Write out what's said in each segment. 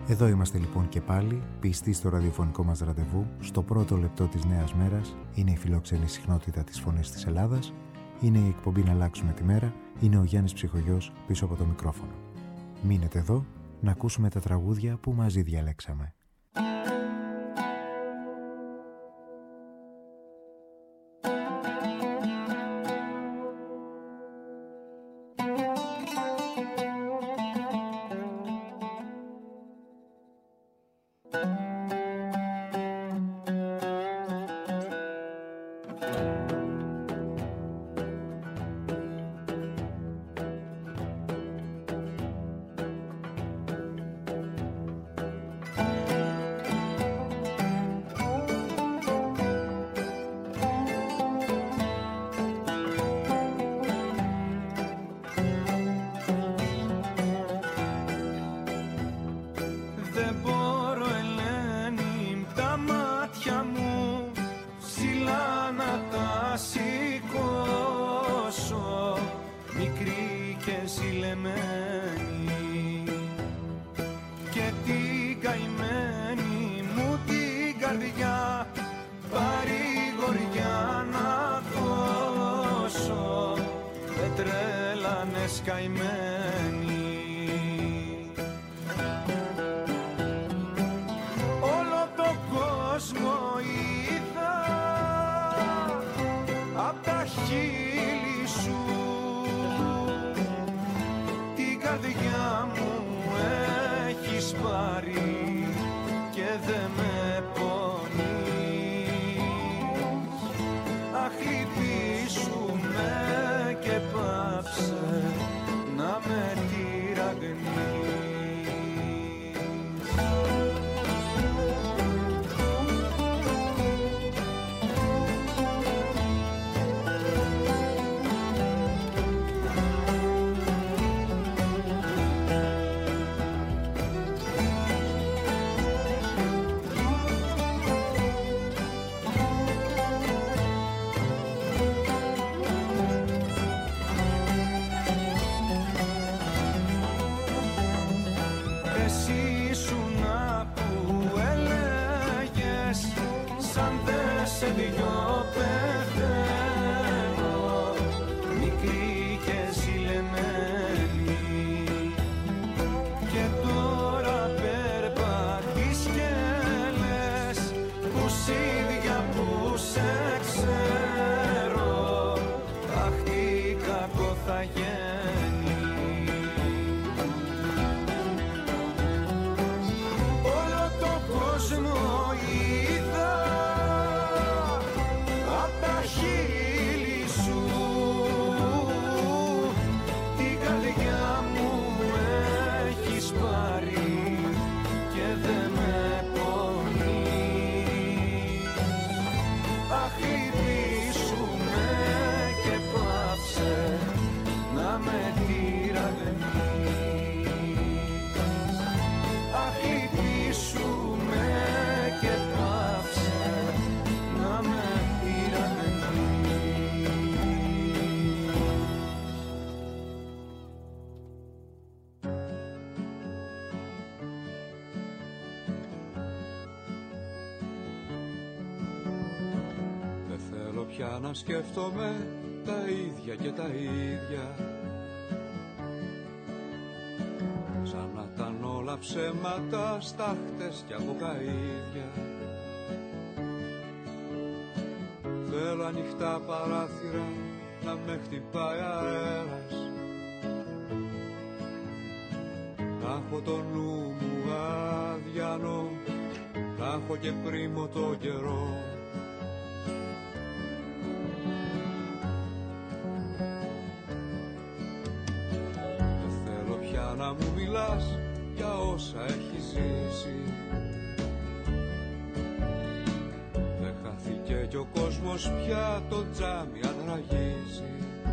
Εδώ είμαστε λοιπόν και πάλι, πιστοί στο ραδιοφωνικό μας ραντεβού, στο πρώτο λεπτό της νέας μέρας. Είναι η φιλόξενη συχνότητα της Φωνής της Ελλάδας, είναι η εκπομπή «Να αλλάξουμε τη μέρα», είναι ο Γιάννης Ψυχογιός πίσω από το μικρόφωνο. Μείνετε εδώ να ακούσουμε τα τραγούδια που μαζί διαλέξαμε. Να σκέφτομαι τα ίδια και τα ίδια, σαν να ήταν όλα ψέματα, στάχτες και αποκαΐδια. Θέλω ανοιχτά παράθυρα να με χτυπάει αέρας, να έχω το νου μου αδιανό, να έχω και πρίμο το καιρό. Να μου μιλάς για όσα έχεις ζήσει, δεν χάθηκε κι ο κόσμος πια, το τζάμι αν ραγίζει.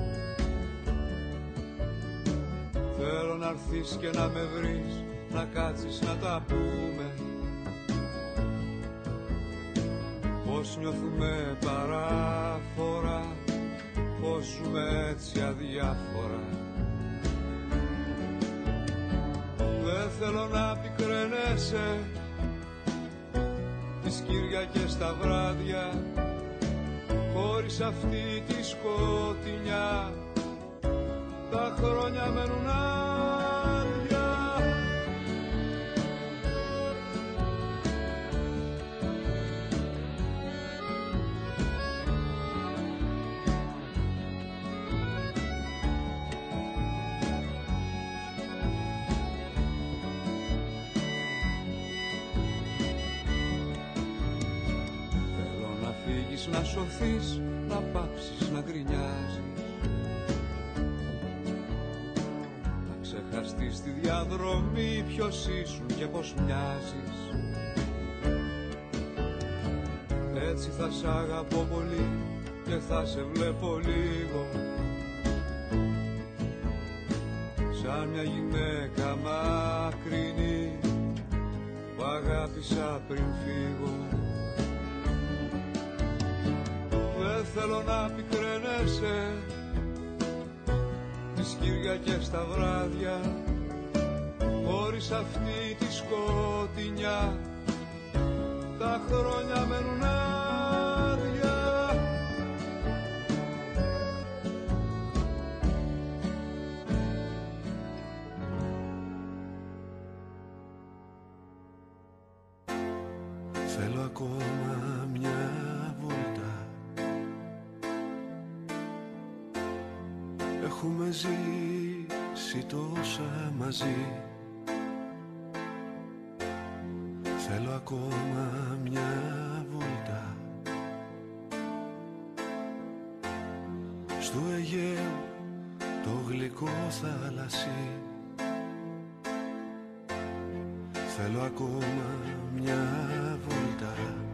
Θέλω να έρθεις και να με βρεις, να κάτσεις να τα πούμε, πως νιώθουμε παράφορα, πως ζούμε έτσι αδιάφορα. Δεν θέλω να πικραίνε κρένεσαι τις Κυριακές τα βράδια χωρίς αυτή τη σκοτεινιά τα χρόνια μένουν άδεια. Να σωθείς, να πάψεις να γκρινιάζεις, να ξεχαστείς τη διαδρομή ποιος ήσουν και πως μοιάζεις. Έτσι θα σ' αγαπώ πολύ και θα σε βλέπω λίγο σαν μια γυναίκα μακρινή που αγάπησα πριν φύγω. Δεν θέλω να πικραίνεσαι τις Κυριακές τα βράδια χωρίς αυτή τη σκοτεινιά τα χρόνια μένουν άδεια. Θέλω ακόμα μια βόλτα. Έχουμε ζήσει τόσα μαζί. Θέλω ακόμα μια βόλτα στο Αιγαίο το γλυκό θάλασσι. Θέλω ακόμα μια βόλτα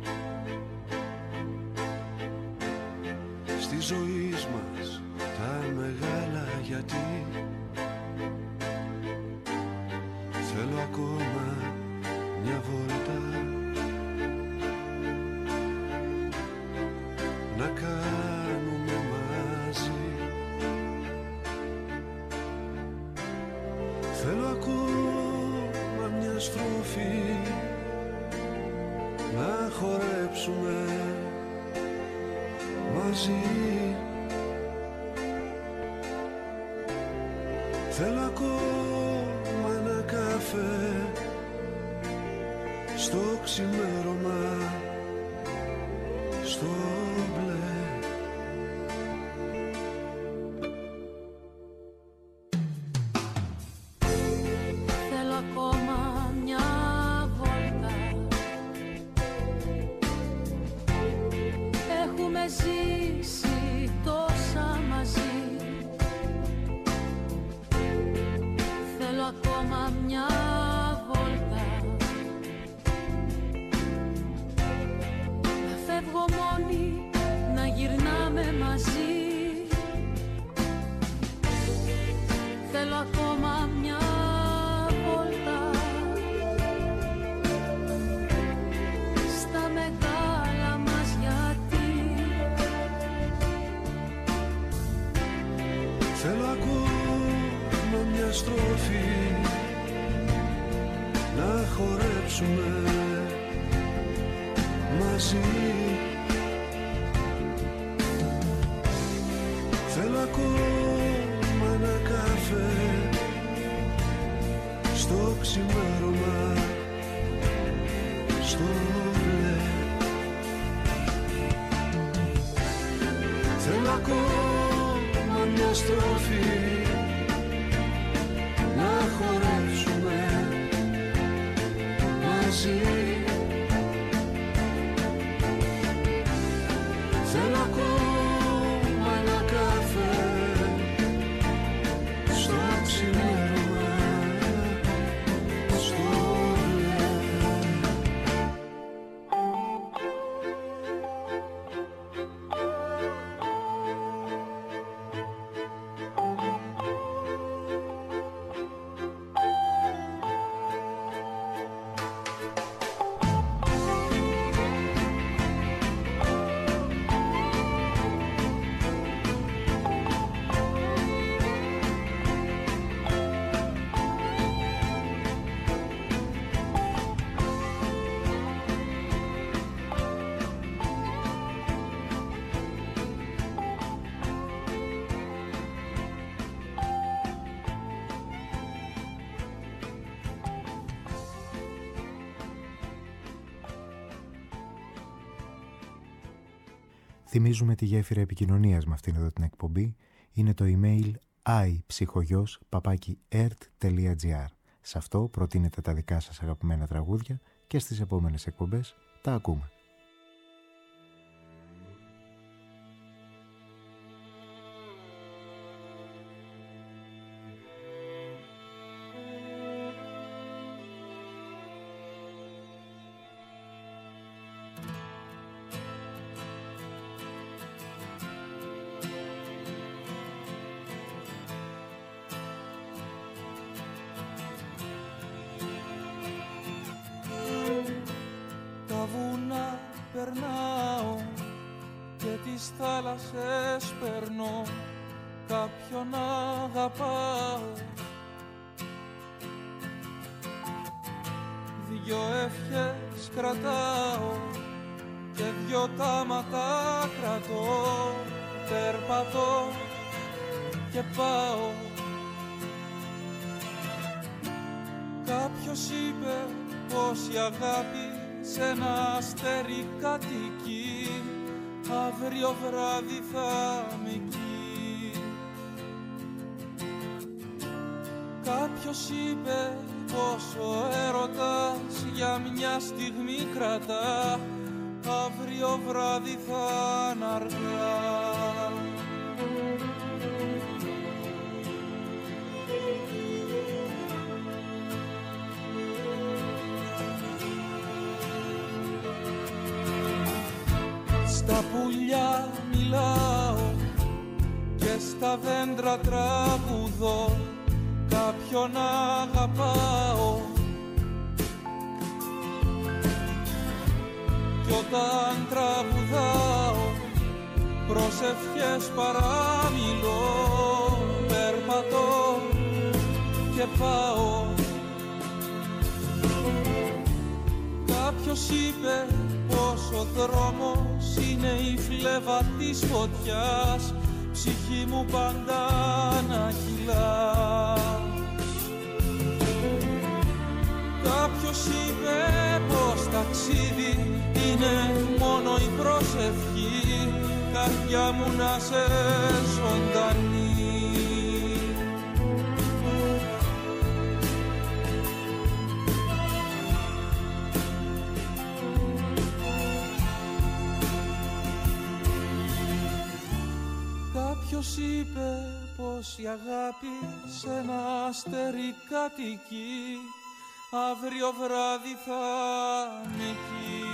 στη ζωή μας τα μεγάλα γιατί. Θέλω ακόμα μια βόλτα να κάνουμε μαζί. Θέλω ακόμα μια στροφή να χορέψουμε μαζί. Θέλω ακόμα ένα καφέ στο ξημέρωμα, στο μπλε. Θέλω ακόμα μια βόλτα. Έχουμε ζήσει τόσα μαζί. Θέλω ακόμα μια βόλτα. Να φεύγω μόνη, να γυρνάμε μαζί. Θέλω ακόμα μια βόλτα στα μεγάλα μας γιατί. Θέλω ακόμα μια στροφή να χορέψουμε μαζί. Θέλω ακόμα ένα καφέ στο ξημέρωμα, στο μπλε. Θέλω ακόμα μια στροφή να χορέψουμε μαζί. Θέλω ακόμα ένα καφέ στο ξημέρωμα, στο μπλε. Θυμίζουμε τη γέφυρα επικοινωνίας με αυτήν εδώ την εκπομπή. Είναι το email iPsychogos@ert.gr. Σε αυτό προτείνετε τα δικά σας αγαπημένα τραγούδια και στις επόμενες εκπομπές τα ακούμε. θάλασσες περνώ, κάποιον αγαπάω. Δυο ευχές κρατάω και δυο τάματα κρατώ. Περπατώ και πάω. Κάποιος είπε πως η αγάπη σε ένα αστέρι κατοικεί. Αύριο βράδυ θα είμαι εκεί. Κάποιος είπε πως ο έρωτας για μια στιγμή κρατά. Αύριο βράδυ θα είναι αργά. Στα πουλιά μιλάω και στα δέντρα τραγουδώ. Κάποιον αγαπάω κι όταν τραγουδάω προσευχές παραμιλώ. Περπατώ και πάω. Κάποιος είπε πως ο δρόμος είναι η φλέβα της φωτιάς. Ψυχή μου πάντα να κυλάς. Κάποιος είπε πως ταξίδι είναι μόνο η προσευχή. Καρδιά μου να σε ζωντανή. Κάποιος είπε πως η αγάπη σε ένα αστέρι κατοικεί. Αύριο βράδυ θα είμαι εκεί.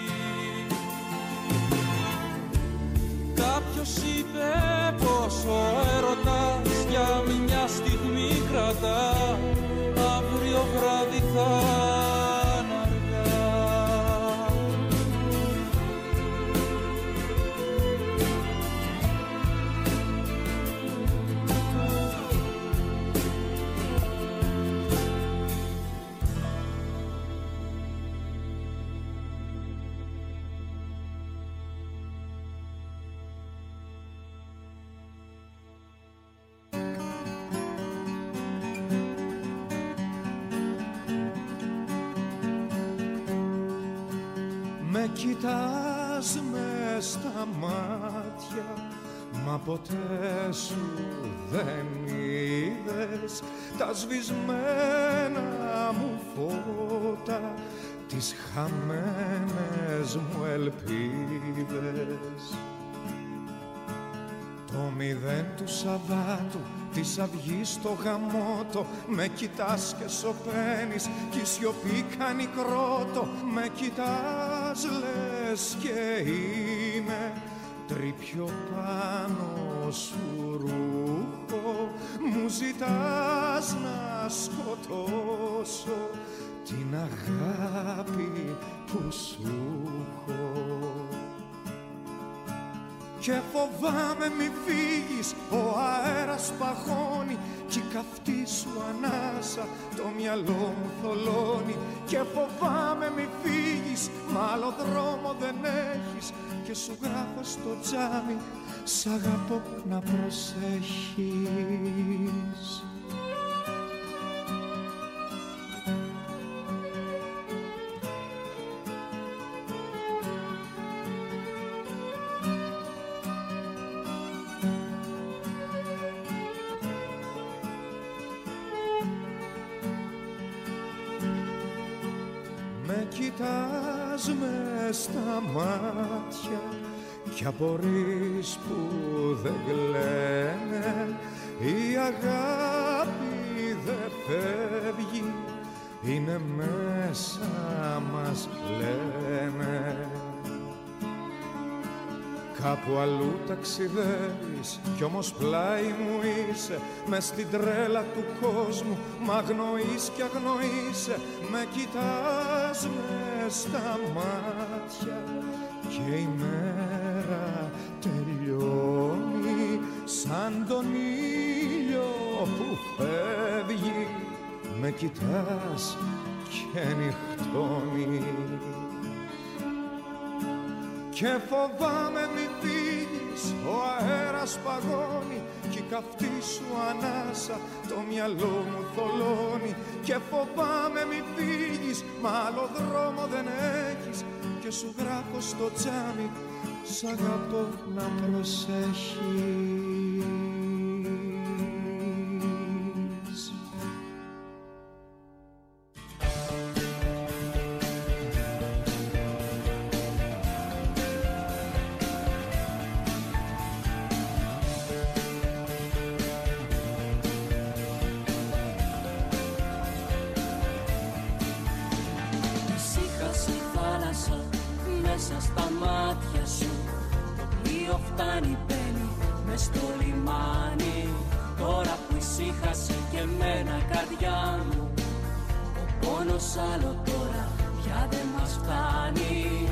Κάποιος είπε πως ο έρωτας για μια στιγμή κρατά. Αύριο βράδυ θα είναι αργά. Με κοιτάς μες στα μάτια, μα ποτέ σου δεν είδες τα σβησμένα μου φώτα, τις χαμένες μου ελπίδες. Το μηδέν του Σαββάτου, της αυγής στο γαμότο, με κοιτάς και σωπαίνεις κι η σιωπή κάνει κρότο. Με κοιτάς λες και είμαι τρίπιο πάνω σου ρούχο. Μου ζητάς να σκοτώσω την αγάπη που σου έχω. Και φοβάμαι μη φύγεις, ο αέρας παγώνει κι η καυτή σου ανάσα το μυαλό μου θολώνει. Και φοβάμαι μη φύγεις, μ' άλλο δρόμο δεν έχεις και σου γράφω στο τζάμι, σ' αγαπώ να προσέχεις. με κοιτάς μες στα μάτια κι απορείς που δεν κλαίνε, η αγάπη δεν φεύγει, είναι μέσα μας λένε. Κάπου αλλού ταξιδεύεις κι όμως πλάι μου είσαι, μες στην τρέλα του κόσμου μ' αγνοείς κι αγνοείσαι, με κοιτάς μες στα μάτια και η μέρα τελειώνει σαν τον ήλιο που φεύγει, με κοιτάς και νυχτώνει. Και φοβάμαι μη φύγεις, ο αέρας παγώνει κι η καυτή σου ανάσα το μυαλό μου θολώνει. Και φοβάμαι μη φύγεις, μα άλλο δρόμο δεν έχεις και σου γράφω στο τζάμι, σ' αγαπώ να προσέχεις. Μέσα στα μάτια σου το πλοίο φτάνει, μπαίνει μες στο λιμάνι. Τώρα που ησύχασε και εμένα η καρδιά μου, ο πόνος άλλο τώρα πια δεν μας φτάνει.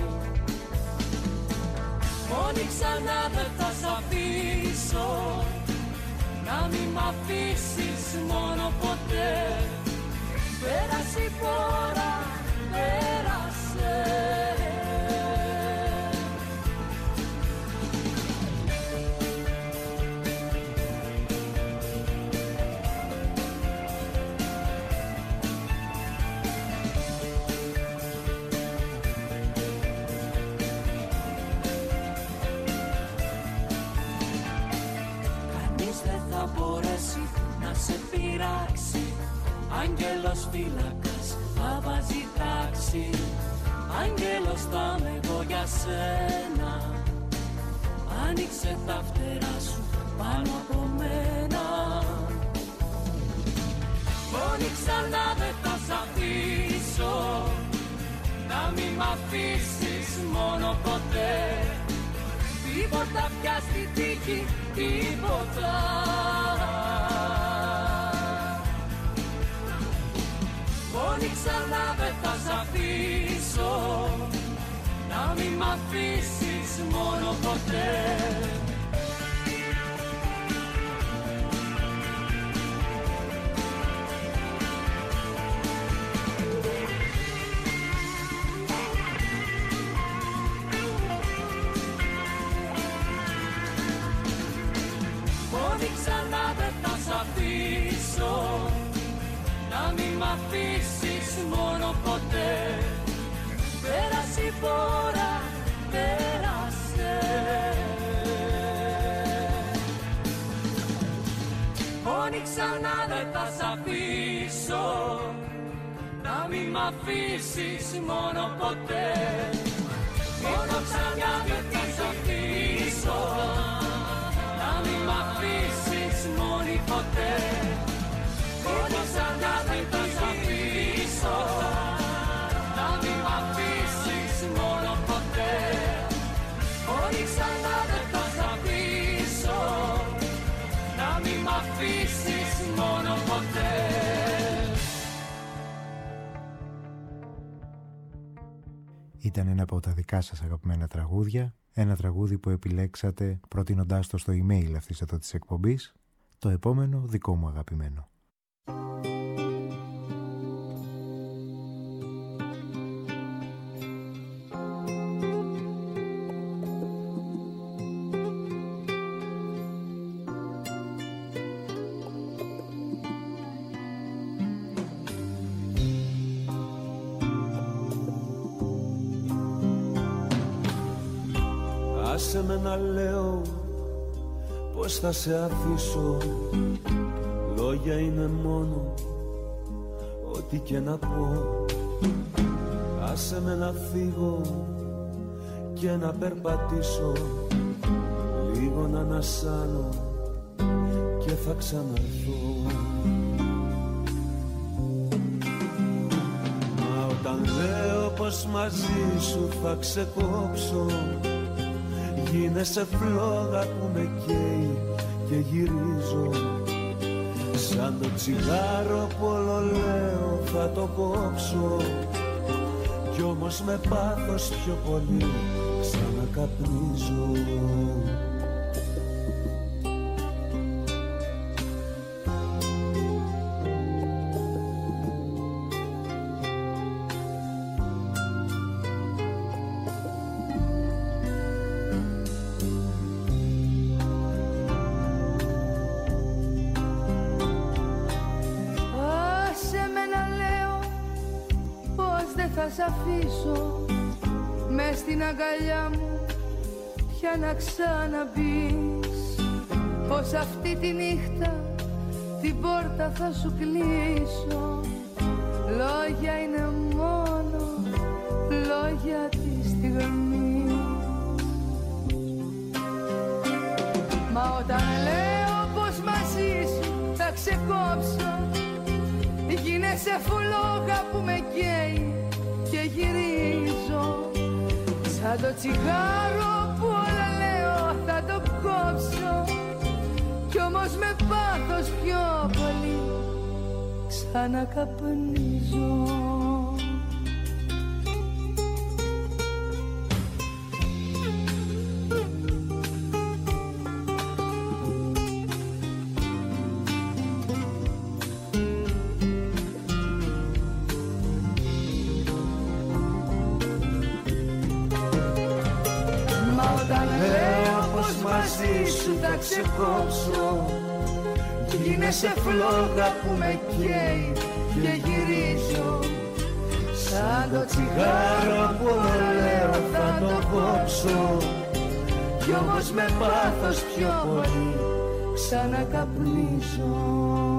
Μόνη ξανά δεν θα σ' αφήσω, να μην μ' αφήσεις μόνο ποτέ. Πέρασε η φορά, πέρασε. Σε πειράξει, άγγελος φύλακας θα βάζει τάξη. Άγγελος θα είμαι εγώ για σένα, άνοιξε τα φτερά σου πάνω από μένα. Μόνη ξανά δεν θα σ' αφήσω, να μην μ' αφήσεις μόνο ποτέ. Τίποτα πια στη τύχη, τίποτα. Μόνη ξανά δεν θα σ' αφήσω, να μην μ' αφήσεις μόνο ποτέ. Μόνη ξανά δεν θα σ' αφήσω, να μην μ' αφήσεις μόνο ποτέ. Πέρασε η φορά, πέρασε. Μόνη ξανά δεν θα σ' αφήσω, να μην μ' αφήσεις μόνο ποτέ. Μόνο ξανά δεν θα σ' αφήσω, να μην μ' αφήσεις μόνη ποτέ. Μόνο ξανά δεν θα σ' αφήσω, να μην μ' αφήσεις μόνο ποτέ. Μόνο ξανά δεν θα σ' αφήσω, να μην μ' αφήσεις μόνο ποτέ. Ήταν ένα από τα δικά σας αγαπημένα τραγούδια, ένα τραγούδι που επιλέξατε προτείνοντάς το στο email αυτής εδώ της εκπομπής, το επόμενο δικό μου αγαπημένο. Άσε με να λέω πως θα σε αφήσω. Λόγια είναι μόνο ό,τι και να πω. άσε με να φύγω και να περπατήσω, λίγο να ανασάνω και θα ξαναρθώ. Μα όταν λέω πως μαζί σου θα ξεκόψω, γίνεσαι φλόγα που με καίει και γυρίζω. Σαν το τσιγάρο που όλο λέω θα το κόψω, κι όμως με πάθος πιο πολύ ξανακαπνίζω. Μες στην αγκαλιά μου πια να ξαναμπείς, πως αυτή τη νύχτα την πόρτα θα σου κλείσω. Λόγια είναι μόνο λόγια τη στιγμή. Μα όταν λέω πως μαζί σου θα ξεκόψω, γίνεσαι φλόγα που με καίει και γυρίζω. Σαν το τσιγάρο που όλα λέω θα το κόψω, κι όμως με πάθος πιο πολύ ξανακαπνίζω. Θα ξεκόψω, γίνεσαι φλόγα που με καίει και γυρίζω. Σαν το τσιγάρο που λέω θα το κόψω, κι όμως με πάθος πιο πολύ ξανακαπνίζω.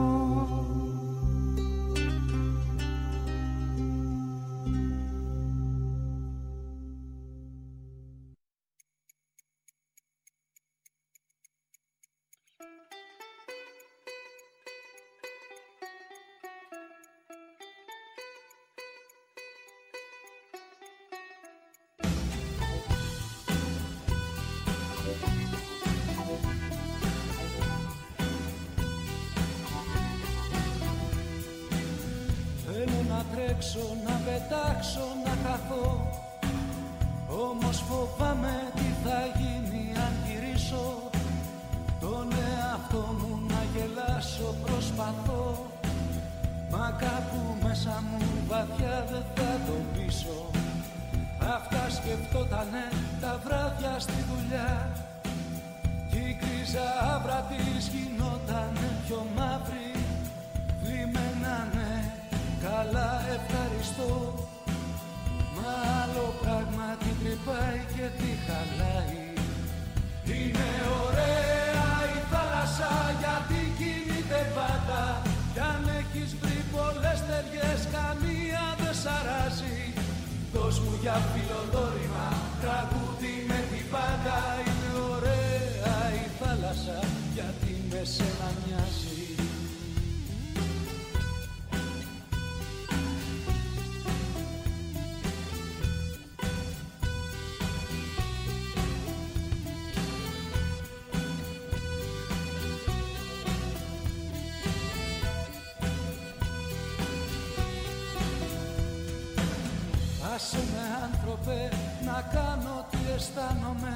Να πετάξω, να χαθώ, όμως φοβάμαι τι θα γίνει αν γυρίσω. Τον εαυτό μου να γελάσω προσπαθώ, μα κάπου μέσα μου βαθιά δεν θα το πείσω. Αυτά σκεφτότανε τα βράδια στη δουλειά, κι η κρίζα άβρα της γινότανε πιο μαύρη. Βλημμένανε, καλά ευχαριστώ, μα άλλο πράγμα την τρυπάει και τη χαλάει. Είναι ωραία η θάλασσα γιατί κινείται πάντα, κι αν έχεις βρει πολλές ταιριές καμία δεν σ' αράζει. Δώσ' μου για φιλοδόρημα τραγούδι με την πάντα. Είναι ωραία η θάλασσα γιατί με σένα μοιάζει. Άσε με άνθρωπε να κάνω τι αισθάνομαι.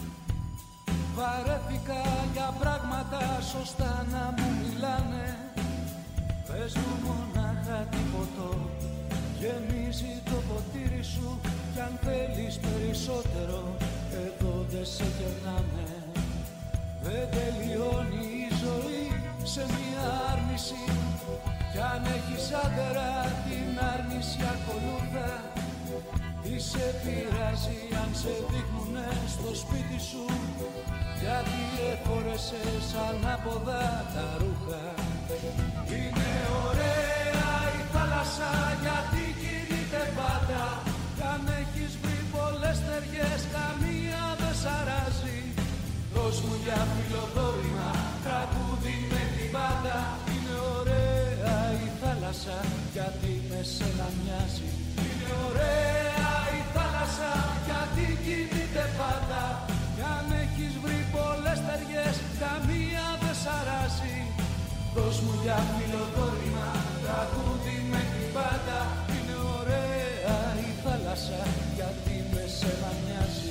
Βαρέθηκα για πράγματα σωστά να μου μιλάνε. Πες μου μονάχα τι ποτό γεμίζει το ποτήρι σου, κι αν θέλεις περισσότερο εδώ δεν σε κερνάμε. Δεν τελειώνει η ζωή σε μια άρνηση, κι αν έχεις άντερα την άρνηση ακολούθα. Τι σε πειράζει αν σε δείχνουνε στο σπίτι σου, γιατί εφόρεσες ανάποδα τα ρούχα. Είναι ωραία η θάλασσα γιατί κινείται πάντα, Δώσ' μου για φιλοδόρημα τραγούδι με την πάντα. Είναι ωραία η θάλασσα γιατί με σένα μοιάζει. Είναι ωραία η θάλασσα γιατί κινείται πάντα. Κι αν έχεις βρει πολλές ταιριές καμία δεν σ' αράζει. Δώσ' μου για φιλοδόρημα τραγούδι με την πάντα. Είναι ωραία η θάλασσα γιατί με σένα μοιάζει.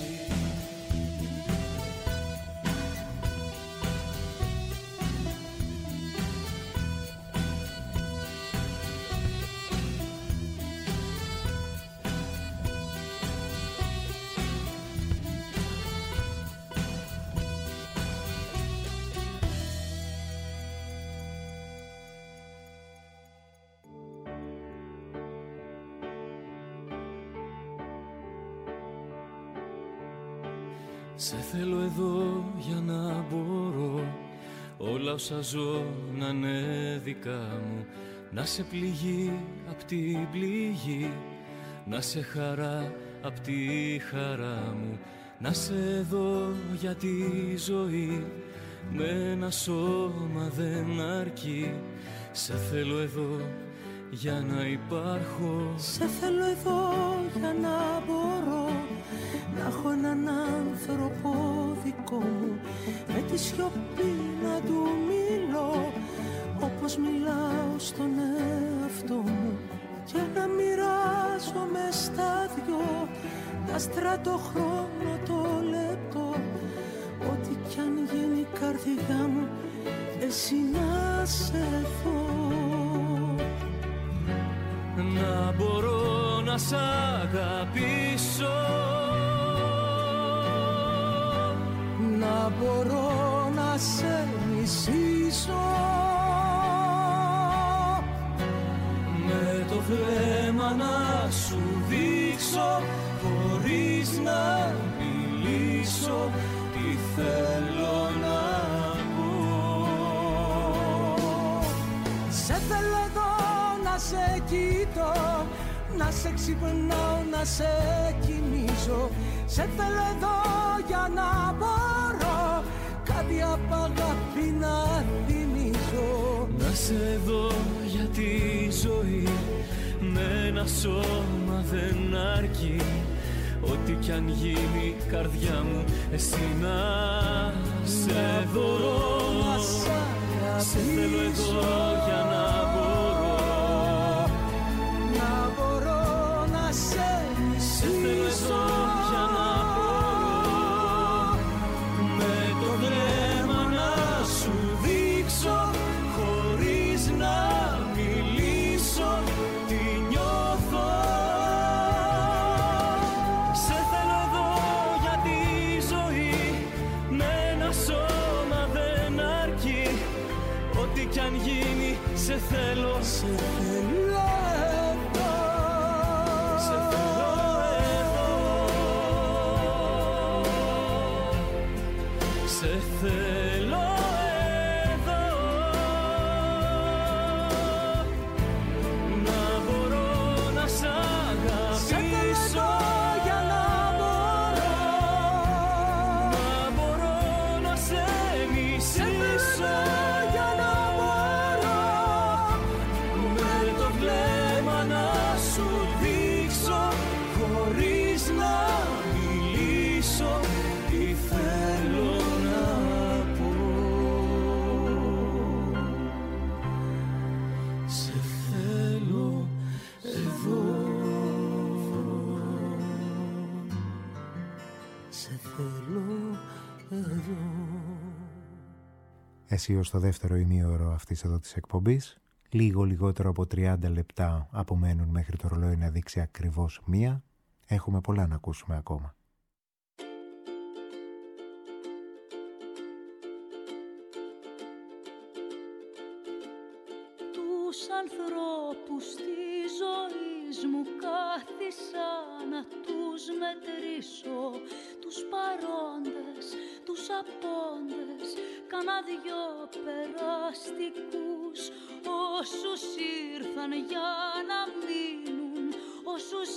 Σε θέλω εδώ για να μπορώ όλα όσα ζω να είναι δικά μου. Να σε πληγή απ' την πληγή, να σε χαρά απ' τη χαρά μου. Να σε δω για τη ζωή, με ένα σώμα δεν αρκεί. Σε θέλω εδώ για να υπάρχω. Σε θέλω εδώ για να μπορώ να έχω έναν άνθρωπο δικό μου, με τη σιωπή να του μιλώ όπως μιλάω στον εαυτό μου, και να μοιράζομαι στα δυο τα άστρα, το χρόνο, το λεπτό. Ό,τι κι αν γίνει η καρδιά μου, εσύ να σε δω. Να μπορώ να σ' αγαπήσω, να μπορώ να σε μισήσω, με το βλέμμα να σου δείξω, χωρίς να μιλήσω, τι θέλω να πω. Σε θέλω εδώ να σε κοιτώ, να σε ξυπνάω, να σε κοιμήσω. Σε θέλω εδώ για να μπορώ κάτι απ' αγάπη να θυμίζω. Να σε δω για τη ζωή, με ένα σώμα δεν αρκεί. Ό,τι κι αν γίνει καρδιά μου, εσύ να σε δω. Σε θέλω εδώ για να μπορώ, να μπορώ να σε μισήσω. Σε θέλω εδώ για να μπορώ, με το βλέμμα να σου δείξω, χωρίς να μιλήσω, τι νιώθω. Σε θέλω εδώ για τη ζωή, με ένα σώμα δεν αρκεί. Ό,τι κι αν γίνει, σε θέλω, σε θέλω εδώ, σε θέλω εδώ, σε θέλω εδώ. Να μπορώ να σ' αγαπήσω, για να μπορώ, να μπορώ να σε μισήσω, για να μπορώ, με το βλέμμα να σου δείξω, χωρίς να μιλήσω, τι θέλω να πω. Σε θέλω εδώ, σε θέλω εδώ. Εσύ ως το δεύτερο ημίωρο αυτής εδώ της εκπομπής. Λίγο λιγότερο από 30 λεπτά απομένουν μέχρι το ρολόι να δείξει ακριβώς 1. Έχουμε πολλά να ακούσουμε ακόμα. Τους ανθρώπους της ζωής μου κάθισα να τους μετρήσω, τους παρόντες, τους απόντες, κάνα δυο περαστικούς, όσους ήρθαν για να μείνουν, όσους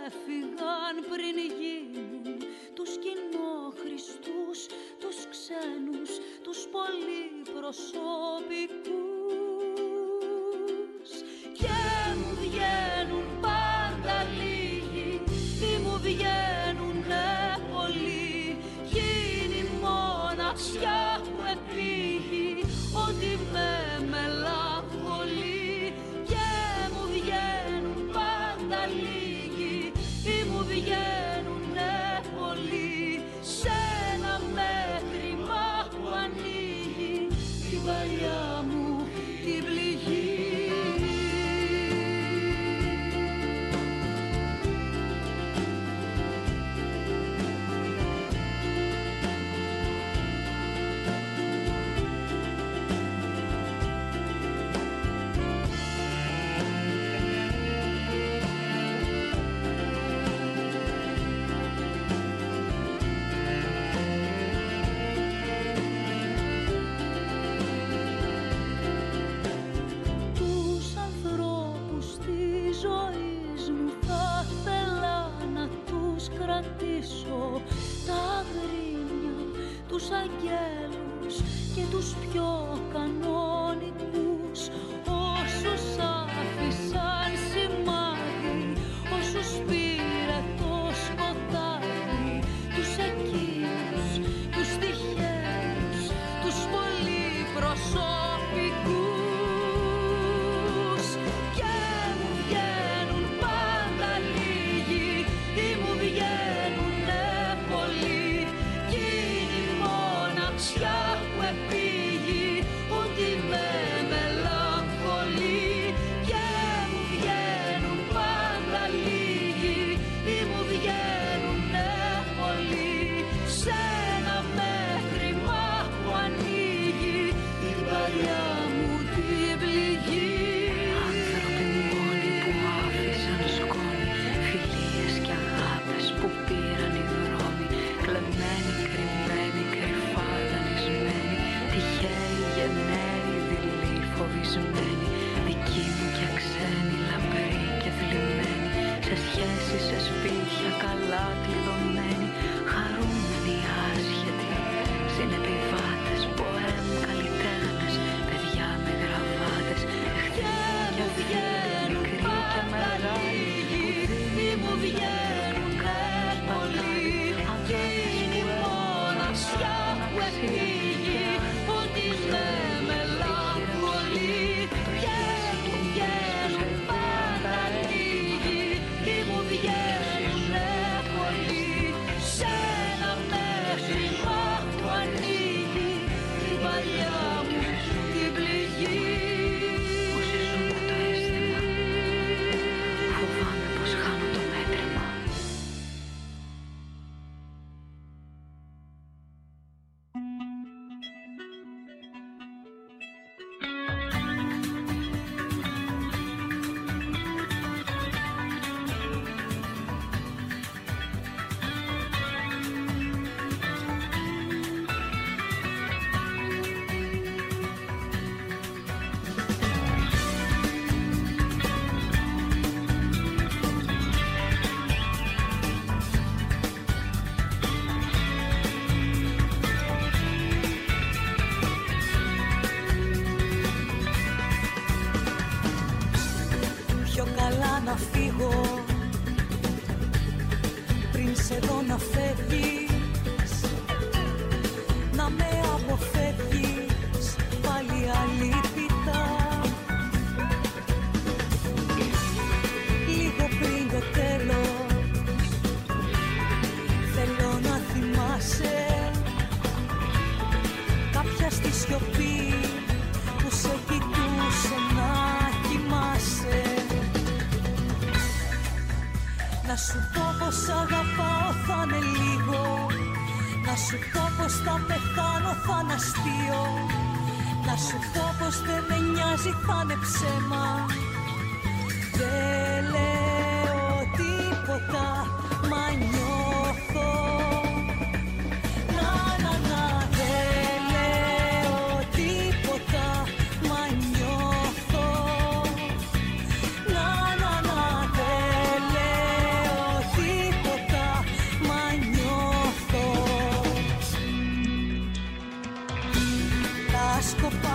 έφυγαν πριν γίνουν, τους κοινόχρηστους, τους ξένους, προσωπικούς και μου βγαίνουν πάντα λίγοι ή μου βγαίνουνε πολλοί. Γίνει μοναξιά που επήγει ότι με μελαγχολεί και μου βγαίνουν πάντα λίγοι ή μου βγαίνουνε πολλοί. Σε ένα μέτρημα που ανοίγει την παλιά μου την πληγή. Τα γρήμια, τους αγγέλους και τους πιο κανονικούς, όσους άφησαν σημάδι, όσους πήρε το σκοτάδι, τους εκείνους, τους τυχαίους, τους πολυπροσωπικούς και μου βγαίνουν πάντα λίγοι ή μου βγαίνουν που επήγει ότι με μελαγχολεί και μου βγαίνουν πάντα λίγοι ή μου βγαίνουνε πολλοί. Σε ένα μέτρημα που ανοίγει την παλιά μου την πληγή. Άνθρωποι μόνοι που άφησαν σκόνη, φιλίες και αγάπες που πήραν οι δρόμοι, κλεμμένοι, κρυμμένοι, κρυφά δανεισμένοι, τυχαίοι, γενναίοι, δειλοί, φοβισμένοι, δικοί μου και ξένοι, λαμπροί και θλιμμένοι, σε σχέσεις, σε σπίτια καλά κλειδωμένοι, χαρούμενοι, άσχετοι, συνεπιβάτες, ποέμ, καλλιτέχνες, παιδιά με γραβάτες, εχθροί και φίλοι, μικροί και μεγάλοι, που μου βγαίνουν πολλοί, γίνει μοναξιά που επήγει ότι με μελαγχολεί και μου βγαίνουν πάντα λίγοι ή μου βγαίνουνε πολλοί. Σε ένα μέτρημα που ανοίγει την παλιά μου την πληγή. Όσοι ζουν με το αίσθημα, φοβάμαι πως χάνω το μέτρημα. Πιο καλά να φύγω πριν σε δω να φεύγεις, να με αποφεύγεις πάλι αλήθιτα. Λίγο πριν το τέλος θέλω να θυμάσαι κάποια στη σιωπή που σε κοιτούσε να κοιμάσαι. Να σου πω πως αγαπάω θα είναι λίγο, να σου πω πως θα πεθάνω θα είναι αστείο, να σου πω πως δεν με νοιάζει θα είναι ψέμα. Δεν λέω τίποτα μα νιώθω. Δεν λέω τίποτα μα νιώθω. Δεν λέω τίποτα μα νιώθω. Τα σκοπά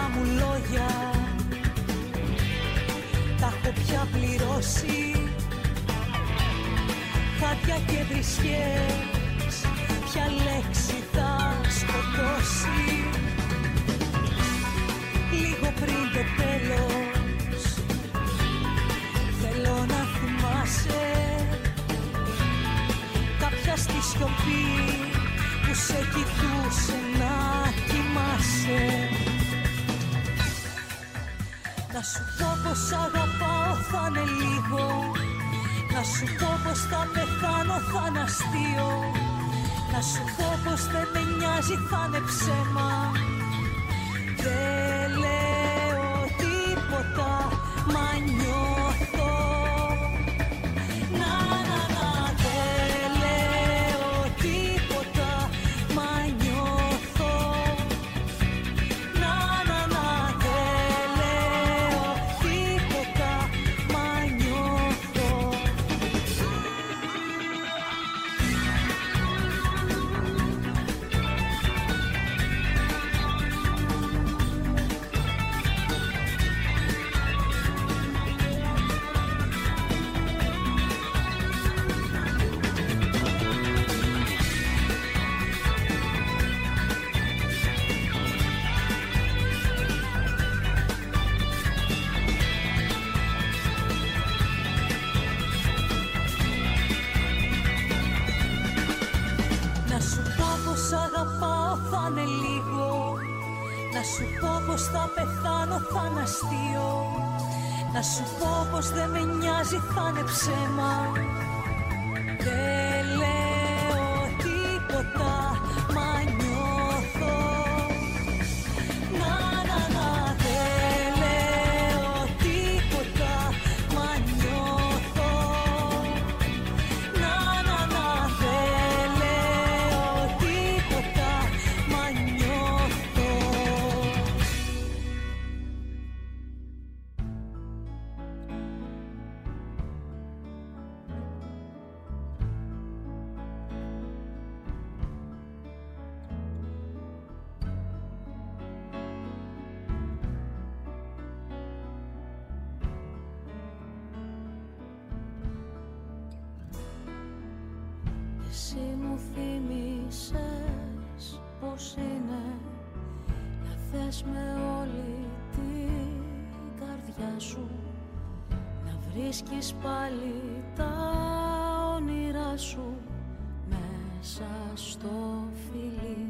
λόγια και βρισιές, ποια λέξη θα σκοτώσει. Λίγο πριν το τέλος θέλω να θυμάσαι κάποια στη σιωπή που σε κοιτούσε να κοιμάσαι. Να σου πω πως αγαπάω θα είναι λίγο, να σου πω πως θα πεθάνω θα είναι αστείο, να σου πω πως δεν με νοιάζει θα είναι ψέμα. Δεν λέω τίποτα, μα νιώθω. Να, δεν λέω τίποτα, μα νιώθω. Να, δεν λέω τίποτα, μα νιώθω. σου πω πως θα πεθάνω θα είναι αστείο, να σου πω πως δεν με νοιάζει θα είναι ψέμα. Δεν λέω τίποτα, μα νιώθω. Δεν λέω τίποτα, μα νιώθω. Δεν λέω τίποτα, μα νιώθω. Εσύ μου θύμισες πως είναι να θες με όλη την καρδιά σου, να βρίσκεις πάλι τα όνειρά σου μέσα στο φιλί.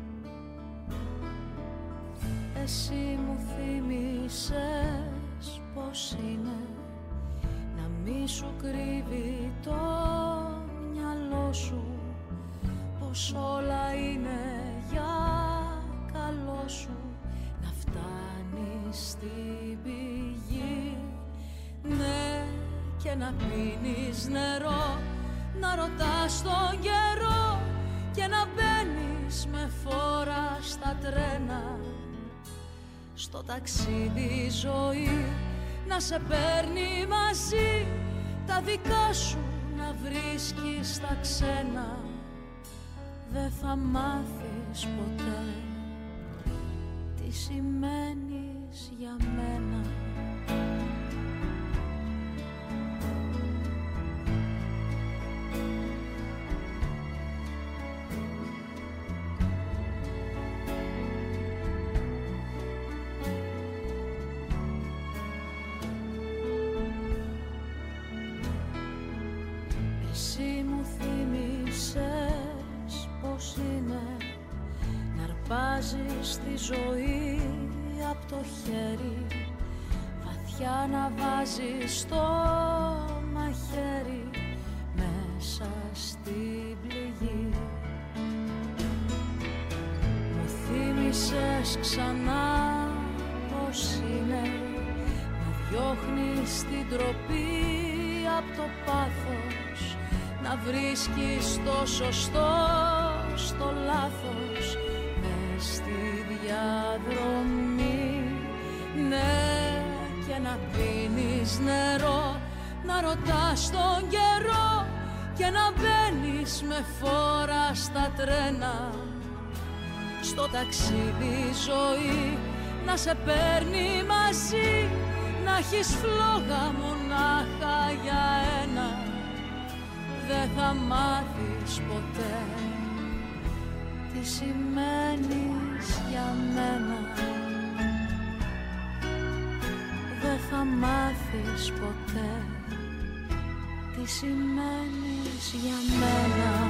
Εσύ μου θύμισες πως είναι να μη σου κρύβει το μυαλό σου, πως όλα είναι για καλό σου, να φτάνεις στην πηγή. Ναι, και να πίνεις νερό, να ρωτάς τον καιρό και να μπαίνεις με φόρα στα τρένα. Στο ταξίδι ζωή να σε παίρνει μαζί, τα δικά σου να βρίσκεις στα ξένα. Δεν θα μάθεις ποτέ τι σημαίνεις για μένα. Εσύ μου θύμισες πως είναι να αρπάζεις τη ζωή απ' το χέρι, βαθιά να βάζεις το μαχαίρι μέσα στην πληγή. Μου θύμισες ξανά πως είναι να διώχνεις την τροπή απ' το πάθος, να βρίσκεις το σωστό στο λάθος μες στη διαδρομή. Ναι, και να πίνεις νερό, να ρωτάς τον καιρό και να μπαίνεις με φόρα στα τρένα. Στο ταξίδι ζωή να σε παίρνει μαζί, να έχεις φλόγα μονάχα για ένα. δεν θα μάθεις ποτέ τι σημαίνεις για μένα. Δεν θα μάθεις ποτέ τι σημαίνεις για μένα.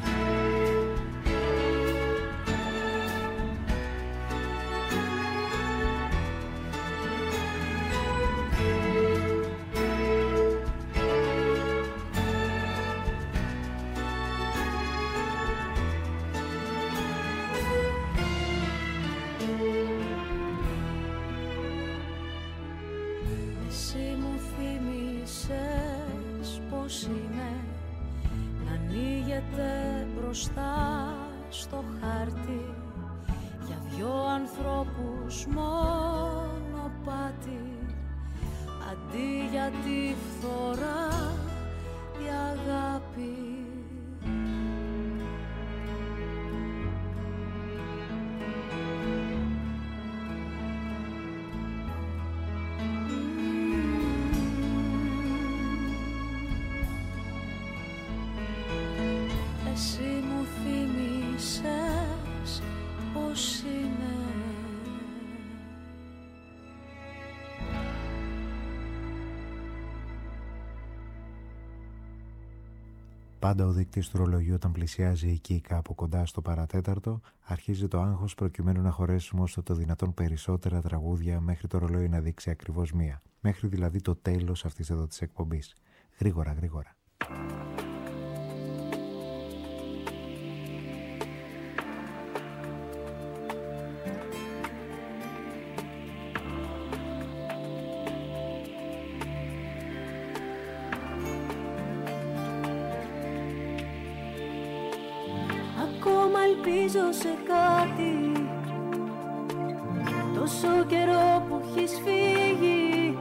Μπροστά στο χάρτη για δυο ανθρώπους μονοπάτι, αντί για τη φθορά η αγάπη. Εσύ μου θύμισες πως είναι. Πάντα ο δείκτης του ρολογιού όταν πλησιάζει εκεί κάπου κοντά στο παρατέταρτο, αρχίζει το άγχος προκειμένου να χωρέσουμε όσο το δυνατόν περισσότερα τραγούδια μέχρι το ρολόι να δείξει ακριβώς μία. Μέχρι δηλαδή το τέλος αυτής εδώ της εκπομπής. Γρήγορα, γρήγορα. Ελπίζω σε κάτι, τόσο καιρό που έχεις φύγει.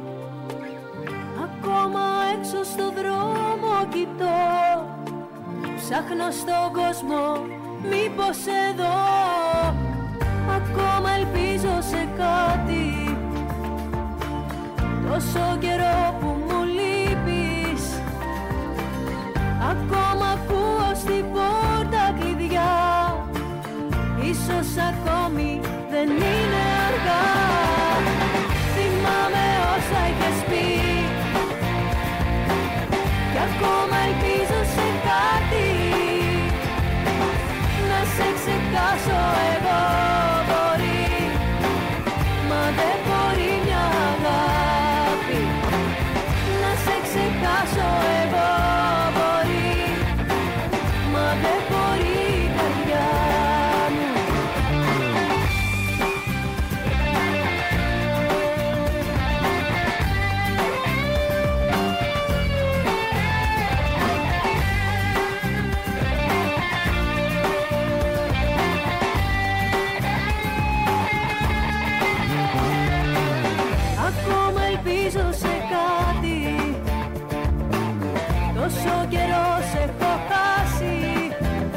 Ακόμα έξω στο δρόμο κοιτώ, ψάχνω στον κόσμο, μήπως εδώ. Ακόμα ελπίζω σε κάτι, τόσο καιρό που μου λείπεις. Ακόμα ακούω στην πόρτα κλειδιά, ίσως ακόμη δεν είναι αργά. Θυμάμαι όσα είχες πει κι ακόμα ελπίζω σε κάτι. Να σε ξεχάσω εγώ μπορεί, μα δεν μπορεί μια αγάπη. Να σε ξεχάσω εγώ μπορεί, μα δεν μπορεί η καρδιά μου. Ακόμα ελπίζω σε κάτι, τόσο καιρό σε έχω χάσει.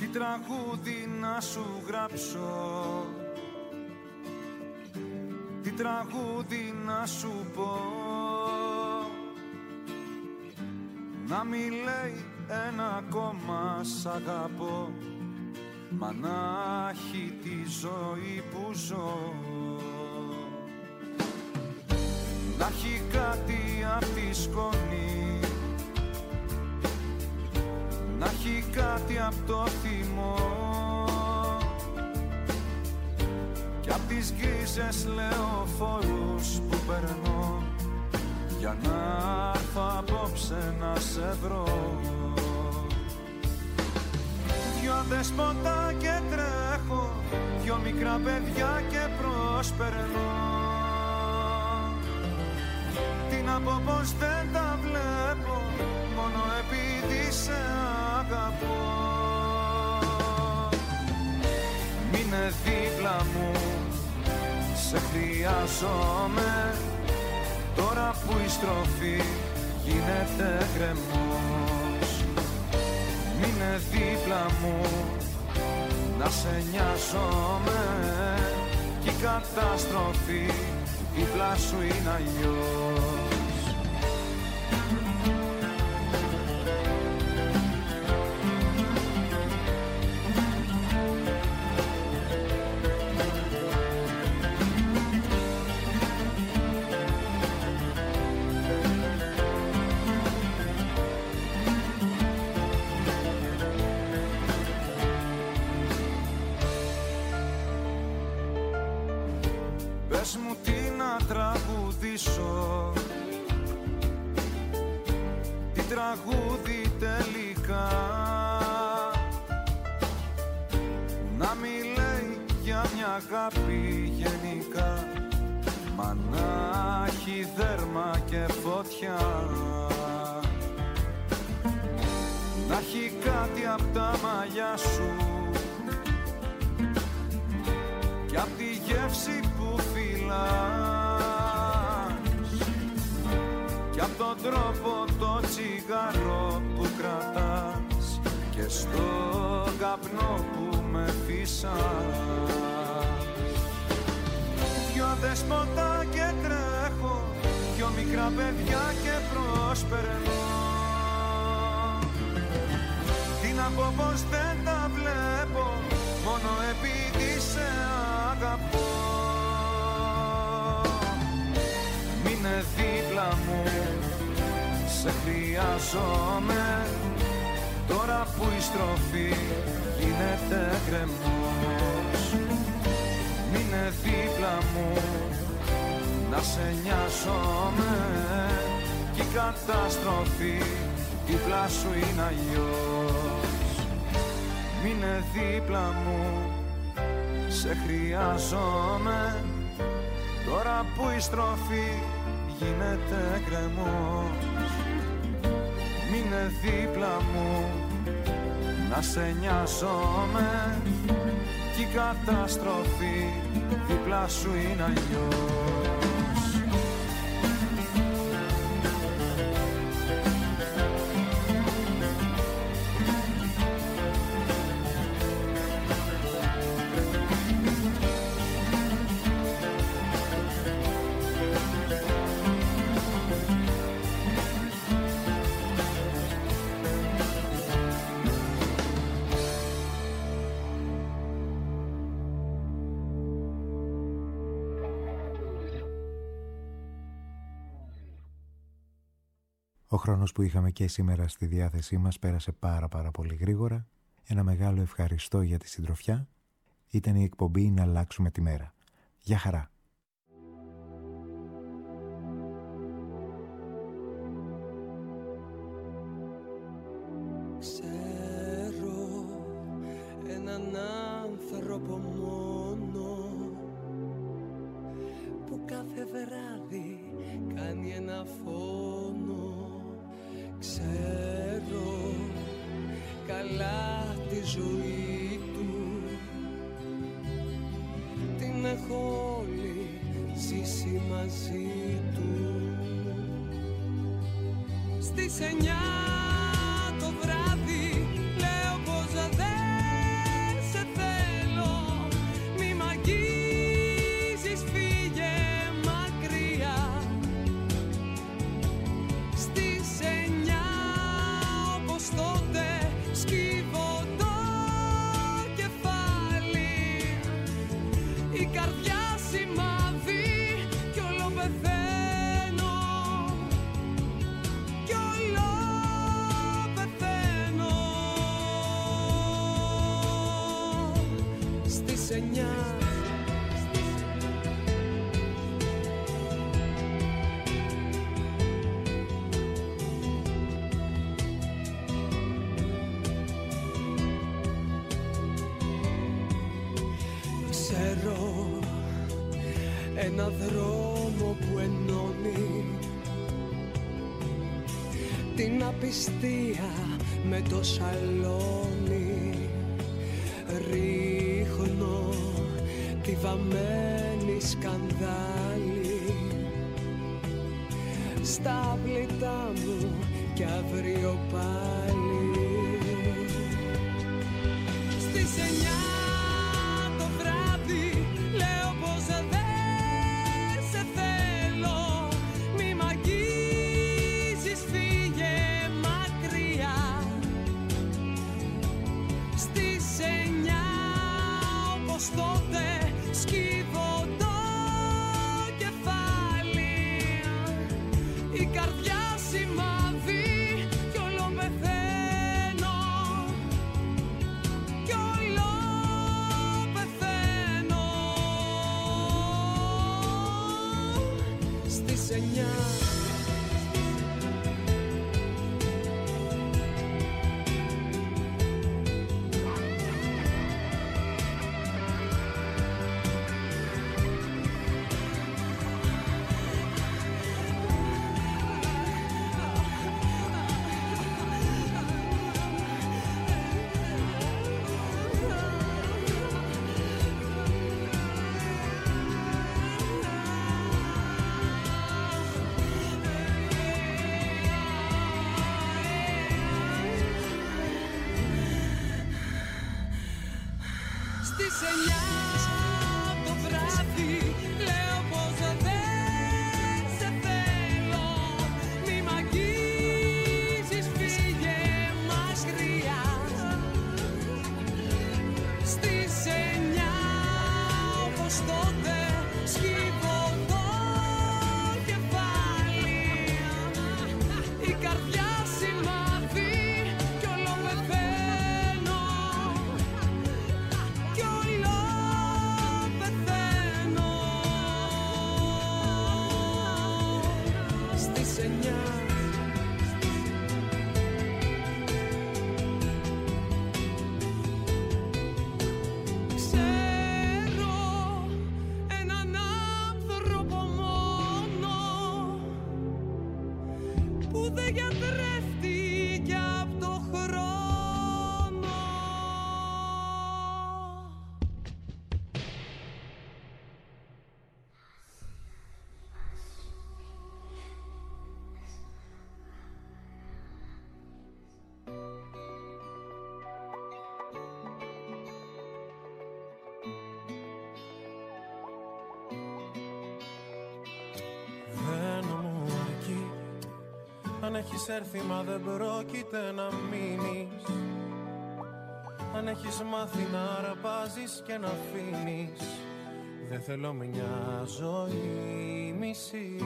τι τραγούδι να σου γράψω, τι τραγούδι να σου πω, να μη λέει ένα ακόμα σ' αγαπώ, μα να έχει τη ζωή που ζω, να έχει κάτι απ' τη σκόνη, να έχει κάτι απ' το θυμό κι απ' τις γκρίζες λεωφόρους που περνώ, για να έρθω απόψε να σε βρω. Δυο δεσπότα και τρέχω, δυο μικρά παιδιά και προσπερνώ, τι να πω πως δεν τα βλέπω, μόνο επειδή σε αγαπώ. Μείνε δίπλα μου, σε χρειάζομαι, τώρα που η στροφή γίνεται γκρεμός. Μείνε δίπλα μου, να σε νοιάζομαι, κι η καταστροφή δίπλα σου είναι αλλιώς. Πες μου τι να τραγουδήσω, τι τραγούδι τελικά, να μη λέει για μια αγάπη γενικά, μα να έχει δέρμα και φωτιά, να έχει κάτι απ' τα μαλλιά σου κι απ' τη γεύση που φυλάς κι απ' τον τρόπο το τσιγάρο που κρατάς και στο καπνό που με φύσας. Δυο δεσπότα και τρέχω, δυο μικρά παιδιά και προσπερνώ, τι να πω πως δεν τα βλέπω, μόνο επειδή σε αγαπώ. Μείνε δίπλα μου, σε χρειάζομαι, τώρα που η στροφή γίνεται γκρεμός. Μείνε δίπλα μου, να σε νοιάζομαι, κι η καταστροφή δίπλα σου είναι αλλιώς. Μείνε δίπλα μου, σε χρειάζομαι, τώρα που η στροφή γίνεται γκρεμός. Μείνε δίπλα μου, να σε νοιάζομαι, κι η καταστροφή δίπλα σου είναι αλλιώς. Ο χρόνος που είχαμε και σήμερα στη διάθεσή μας πέρασε πάρα πολύ γρήγορα. Ένα μεγάλο ευχαριστώ για τη συντροφιά. Ήταν η εκπομπή «Να αλλάξουμε τη μέρα». Γεια χαρά. Ξέρω έναν άνθρωπο μόνο που κάθε βράδυ κάνει ένα φόνο. Ξέρω καλά τη ζωή του, την έχω όλη ζήσει μαζί του. Στις 9 το βράδυ λέω πως δεν σενιά. Ξέρω ένα δρόμο που ενώνει την απιστία με το σαλόνι. Ρίχνω τη βαμμένη σκανδάλη στα πλήτα μου κι αύριο πάλι. Στις 9 το βράδυ λέω πως δεν σε θέλω. Μη μ' αγγίζεις, φύγε μακριά. Στις 9 όπως τότε σκύβω το κεφάλι. Η καρδιά σημαδεί κι όλο πεθαίνω. Κι όλο πεθαίνω. Στις 9 το βράδυ λέω πως δεν σε θέλω. Μη μ' αγγίζεις, φύγε μακριά. Στις 9 όπως τότε σκύβω το κεφάλι. Η καρδιά σημαδεί κι όλο πεθαίνω. Κι όλο πεθαίνω. Στις 9 ξέρω έναν άνθρωπο μόνο που δεν γιατρεύτηκε απ' το χρόνο. Δεν μου αρκεί αν έχεις έρθει μα δεν πρόκειται να μείνεις. Αν έχεις μάθει να αρπάζεις και να αφήνεις. Δεν θέλω μια ζωή μισή.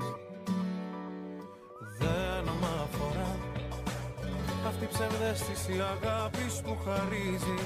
Δεν μ' αφορά αυτή η ψευδαίσθηση αγάπης που χαρίζει.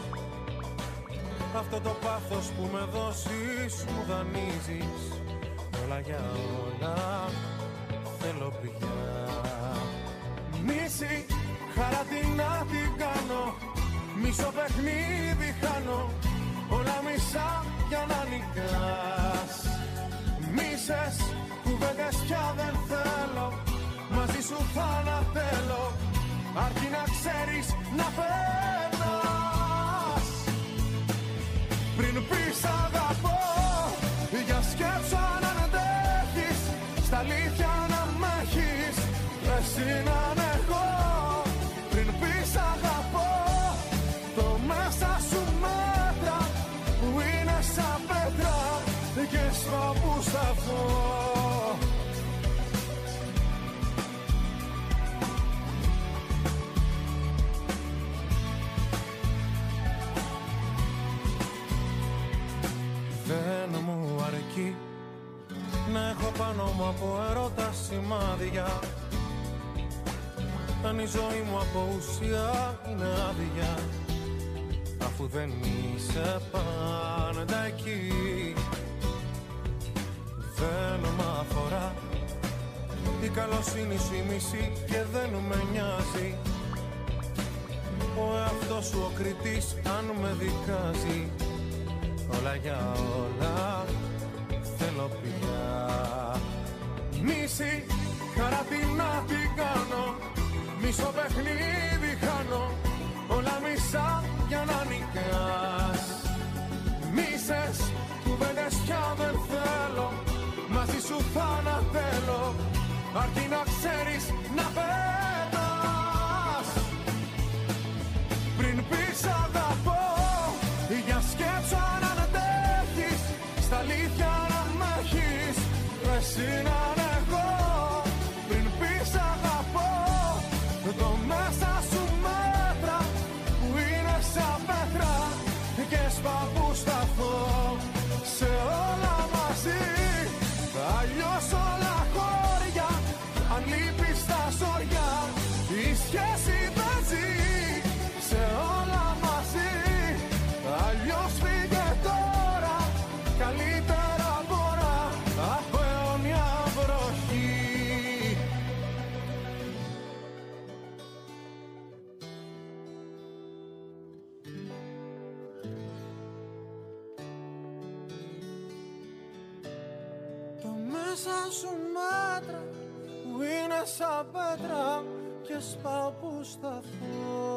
Αυτό το πάθος που με δώσεις μου δανείζεις. Όλα για όλα θέλω πια. Μίση, χαρά τι να την κάνω. Μισό παιχνίδι χάνω. Όλα μισά για να νικάς. Μίσες, κουβέντες πια δεν θέλω. Μαζί σου θα ανατέλω. Αρκεί να ξέρεις να περνάς. Πριν πεις αγαπώ, για σκέψου αν αντέχεις. Στα αλήθεια να μ' έχεις, εσύ να ανέχω. Πριν πεις αγαπώ, το μέσα σου μέτρα που είναι σαν πέτρα και στο που σταθώ. Δεν μου αρκεί να έχω πάνω μου από ερώτα σημάδια. Αν η ζωή μου από ουσία είναι άδεια. αφού δεν είσαι πάντα εκεί. Δεν μ' αφορά η καλοσύνη σου η μισή και δεν με νοιάζει ο εαυτός σου ο κριτής αν με δικάζει. Όλα για όλα θέλω πια. Μίση χαρά τι να την κάνω, μισό παιχνίδι χάνω, όλα μισά για να νικάς. Μίσες κουβέντες πια δεν θέλω, μαζί σου θανατέλω, αρκεί να ξέρεις να πέτας. Πριν πεις αγαπώ, για σκέψου αν αντέχεις, στα αλήθεια να μ' έχεις, εσύ να είναι εγώ. Πριν πεις αγαπώ, το μέσα σου μέτρα που είναι σαν πέτρα και σπα που σταθώ σε όλα μαζί. Αλλιώς όλα χώρια, αν λείπεις τα ζόρια, η σχέση δεν ζει. Σε όλα μαζί, αλλιώς φύγε τώρα, καλύτερα μπορώ από αιώνια βροχή. Το μέσα σου μέτρα που είναι σαν πέτρα και σπάω που σταθώ